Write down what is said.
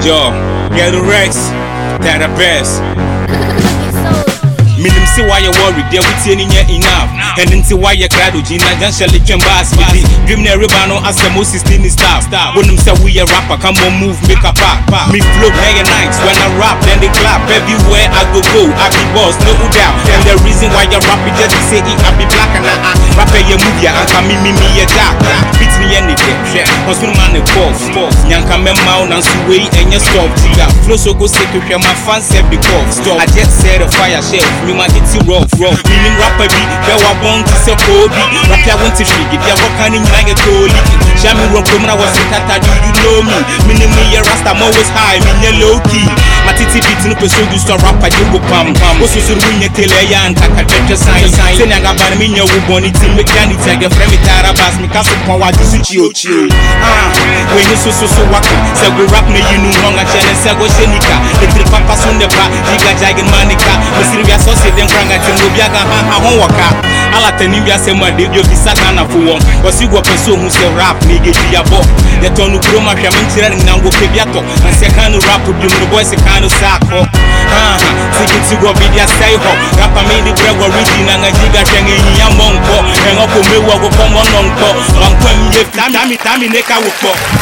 Yo, get the Rex, they're the best. Minim see why you worried, there with any enough. And until why you cried, Gina, Janshali Chambas, Dream Ribano as the most 16 staff. When them say we a rapper, come on, move, make a pop. Me flow day and nights when I rap, then they clap. Everywhere I go, I be boss, no doubt. And the reason why you rap it just to say it, I be black and I rap a move ya, and come me a dark. Beat me anything, cause no man a false. Yanka me mound and sway and you stop. Flow so go sick if my fans said because I just said a fire shelf. My hit rough. Meaning rapper be, they were born to say Kobe. Rap ya want to shake it, they were canning like a goalie. Jammy rock, when I was in Tata, do you know me? Meaning me a rasta, I'm always high, me a low key. My titi beat in the person who start rapper, you go pam. Also, so win your telea and taka treasure sign. Saying I got by me, you will bonny team, mechanic, take a friend, Tarabas, me castle power, to chill. When you so wacky, so we rap me, you know, wrong, I challenge, Sago Shenika. The three papas on the back, Giga Jagan Manica, Mr. Sauce, then Kranga, Timubiaga, Hawaka. Alatanibia say my debut be Satana for one. Was you a person who say rap, nigga, be a book. The Tonu Groma, Shamintra, and Nango Pebiato, and Secano rap with the boys, a kind of sacco. Ticket to go be their say ho. Rapa made the bread original and a giga hanging in your monko. And Uncle Mewa will come on uncle. One point, Tammy, Neka will